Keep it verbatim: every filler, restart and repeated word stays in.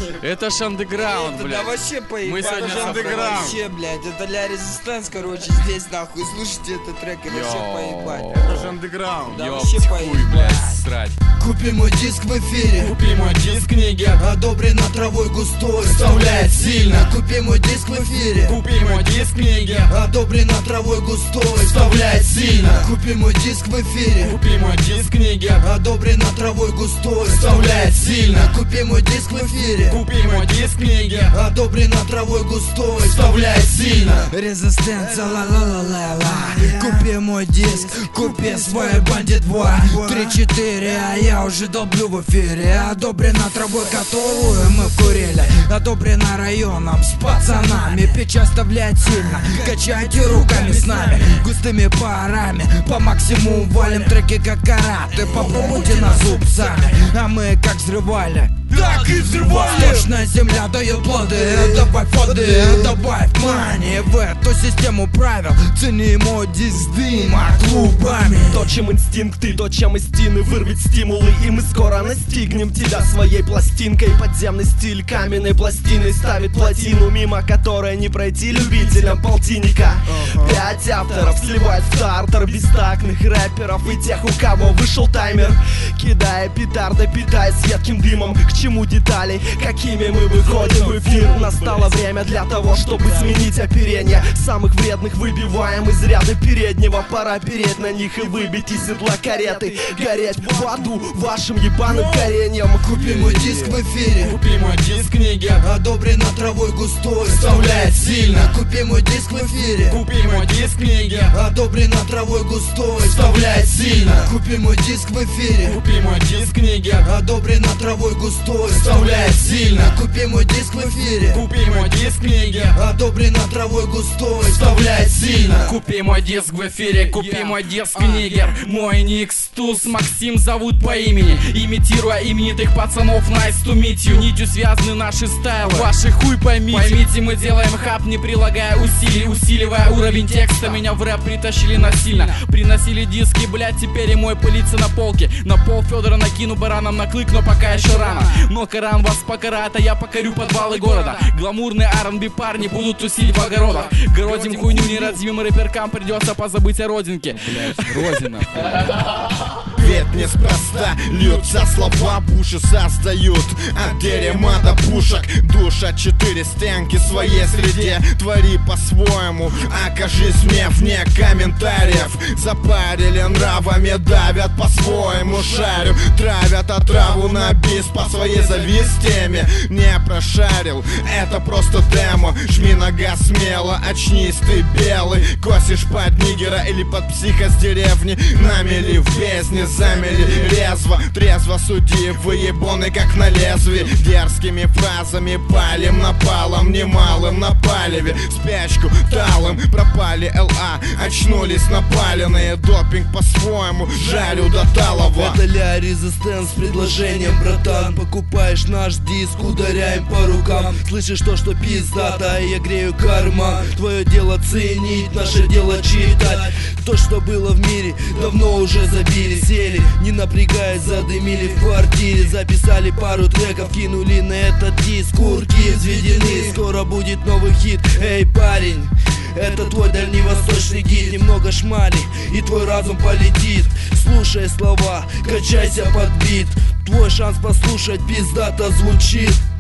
Это ж андеграунд, блядь. Да вообще поебать. Мы сегодня это андеграунд. Вообще, блядь, это для Резистанс, короче, здесь нахуй. Слушайте этот трек и вообще поебать. Это же андеграунд. Да Ёпть, вообще хуй, поебать. блядь, срать. Купи мой диск в эфире, Купи мой диск, нигер. одобрено травой густой, вставляет сильно. Купи мой диск в эфире, Купи мой диск, нигер. одобрено травой густой, вставляет сильно. Купи мой диск в эфире, Купи мой диск, нигер. одобрено травой густой, вставляет сильно. Купи мой диск в эфире, Купи мой диск, нигер. одобрено травой густой, вставляет сильно. Резистенция, ла-ла-ла-ла-ла. Купи мой диск, купи свой бандит два. Три-четыре, а я уже долблю в эфире. Одобрено травой, которую мы курили. Одобрено районом с пацанами. Печь оставляет сильно, качайте руками с нами. Густыми парами, по максимуму валим треки как караты. Попробуйте на зуб сами, а мы как взрывали, так и взрывали. Точная земля дает плоды, добавь воды, добавь мани в эту систему правил. Цени мой диск дыма клубами. То, чем инстинкты, то, чем истины вырвать стимулы. И мы скоро настигнем тебя своей пластинкой. Подземный стиль каменной пластины ставит плотину, мимо которой не пройти любителям полтинника. Пять авторов сливают в стартер бестактных рэперов и тех, у кого вышел таймер. Кидая петарды, питаясь едким дымом. К чему деталей, какими мы выходим в эфир? Настало время для того, чтобы сменить оперение. Самых вредных выбиваем из ряда переднего. Пора переть на них и выбить из седла кареты. Гореть в аду вашим ебаным кореньем. Купи мой диск в эфире, Купи мой диск, нигер. одобрено травой густой, вставляет сильно. Купи мой диск в эфире, Купи мой диск, нигер. одобрено травой густой, вставляет сильно. Купи мой диск в эфире, Купи мой диск, нигер. одобрено травой густой, вставляет сильно. Купи мой диск в эфире, Купи мой диск, нигер. одобрено травой густой, вставляет сильно. Купи мой диск в эфире, купи мой диск, нигер. Мой ник Стус, Максим зовут по имени. Имитируя именитых пацанов, nice to meet you. Нитью связаны наши стайлы, ваши хуй поймите. Поймите, мы делаем хап, не прилагая усилий. Усиливая уровень текста, меня в рэп притащили насильно. Приносили диски, блять, теперь и мой пылится на полке. На пол Федора накину бараном на клык, но пока еще рано. Но Коран вас покарает, а я покорю подвалы города. Гламурные ар энд би парни будут тусить в огородах. Городим хуйню нерадивым рэперкам, придется позабыть о родинке. Родина. Ведь неспроста льются слова, буши создают от дерьма до пушек. Душа четыре стенки в своей среде. Твори по-своему, окажись мне вне комментариев. Запарили нравами, давят по-своему. Шарю, травят отраву на бис по своей завистеме. Не прошарил, это просто демо. Жми нога смело, очнись ты белый. Косишь под нигера или под психа с деревни. Намели в бездне, замели резво. Трезво суди, выебоны как на лезвии. Дерзкими фразами палим напалом, немалым на палеве. Спячку талым, пропали эл а, очнулись напаленные. Допинг по-своему, жарю до талого. Это ля Резистенс с предложением, братан. Покупаешь наш диск, ударяем по рукам. Слышишь то, что пиздата, я грею карман. Твое дело ценить, наше дело читать. То, что было в мире, давно уже забили. Сели, не напрягаясь, задымили в квартире. Записали пару треков, кинули на этот диск. Курки взведены, скоро будет новый хит. Эй, парень, это твой дальневосточный гид. Немного шмали, и твой разум полетит. Слушай слова, качайся под бит. Твой шанс послушать пиздато звучит.